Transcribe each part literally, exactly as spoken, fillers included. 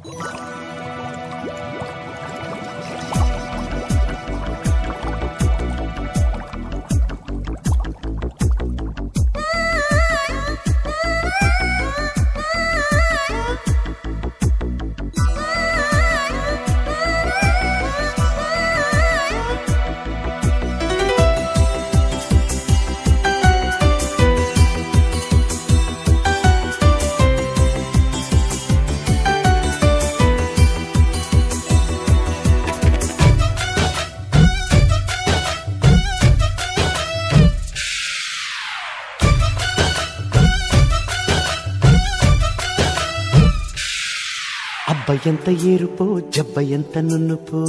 అబ్బ ఎంత ఏరుపో జబ్బ ఎంత నున్నుపో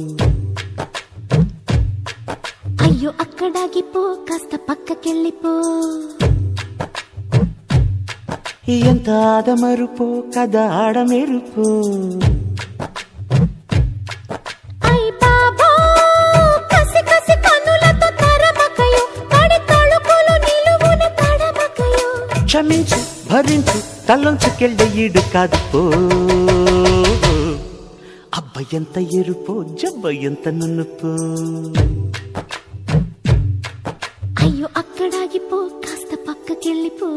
అయ్యో అక్కడాగిపో కాస్త పక్కకెళ్ళిపో ఎంత ఆదమరుపో కదా ఆడమెరుపో అయ్ బాబో కసి కసి కన్నులతో తరమకయో పడి తళుకులు నిలువున తడమకయో క్షమించు భరించు తలొంచుకెళ్ళే ఈడు కాదు పో అబ్బ ఎంత ఎరుపో జబ్బ ఎంత నున్నుపో అయ్యో అక్కడాగిపో కాస్త పక్కకెళ్ళిపో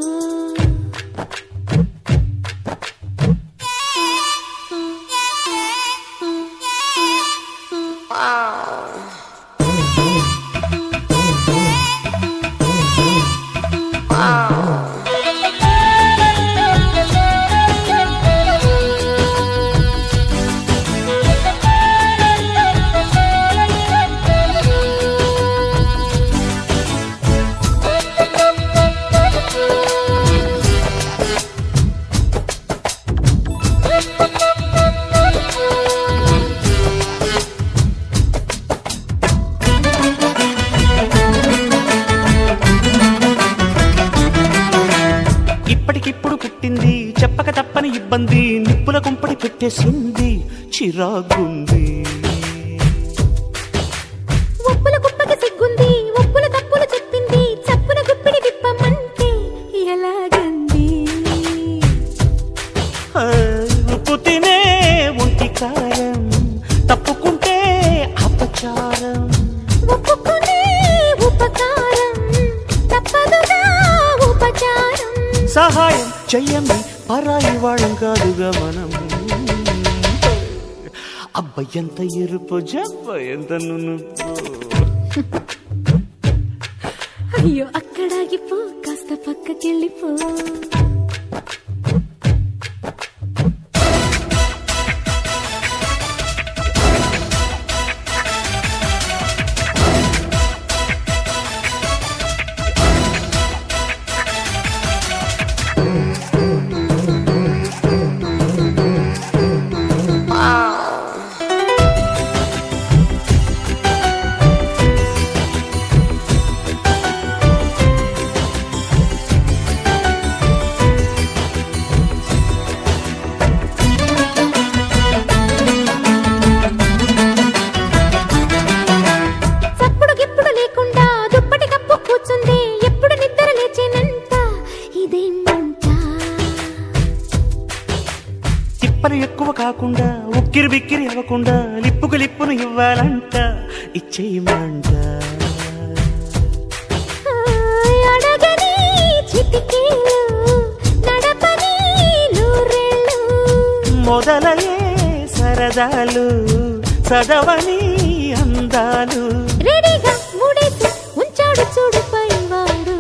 ఇప్పటికిప్పుడు పుట్టింది చెప్పక తప్పని ఇబ్బంది నిప్పుల కుంపడి పెట్టేసింది చిరాగుంది ఒప్పుల కుప్పకి సిగ్గుంది ఒప్పుల తప్పులు చెప్పింది చప్పున గుప్పిడి విప్పమంటే ఎలాగంది ఉప్పు తినే ఒంటి కారం తప్పుకుంటే అపచారం ఒప్పుకునే ఉపకారం తప్పదుగా ఉపచారం సహాయం చెయ్యమి పరాయి వాళ్ళం కాదుగా మనం అబ్బ ఎంత ఎరుపో జబ్బ ఎంత నునుపో అయ్యో అక్కడాగిపో కాస్త పక్కకెళ్ళిపో తిప్పలు ఎక్కువ కాకుండా ఉక్కిరి బిక్కిరి అవ్వకుండా లిప్పుకు లిప్పును ఇవ్వాలంట ఇచ్చేయమంట అడగని చిటికేలు నడపని నూరేళ్ళు మొదలయే సరదాలు చదవని అందాలు రెడీగా మూడేసి ఉంచాడు చూడు పైవాడు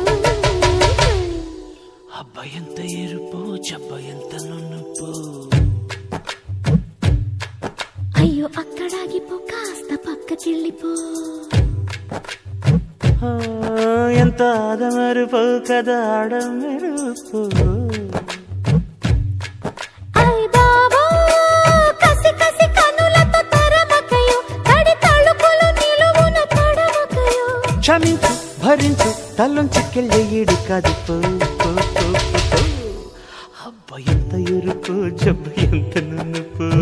అబ్బ ఎంత ఎరుపో జబ్బ ఎంత నునుపో అయ్యో అక్కడాగిపో కాస్త పక్కకెళ్ళిపో ఎంత ఆదమరుపో కదా ఆడమెరుపో అయ్ బాబో కసి కసి కన్నులతో తరమకయో తడి తళుకులు నిలువున తడమకయో క్షమించు భరించు తలొంచుకెళ్ళే ఈడు కాదు పో అబ్బ ఎంత ఎరుపో జబ్బ ఎంత నునుపో